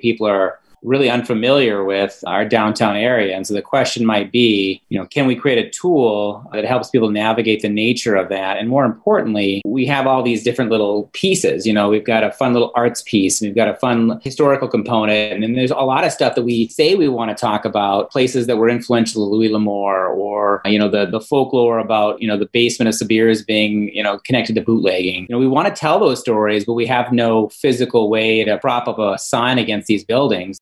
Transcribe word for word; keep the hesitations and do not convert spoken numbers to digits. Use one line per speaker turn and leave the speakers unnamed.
people are really unfamiliar with our downtown area. And so the question might be, you know, can we create a tool that helps people navigate the nature of that? And more importantly, we have all these different little pieces. You know, we've got a fun little arts piece, and we've got a fun historical component. And then there's a lot of stuff that we say we want to talk about, places that were influential to Louis L'Amour, or, you know, the, the folklore about, you know, the basement of Sabir's being, you know, connected to bootlegging. You know, we want to tell those stories, but we have no physical way to prop up a sign against these buildings.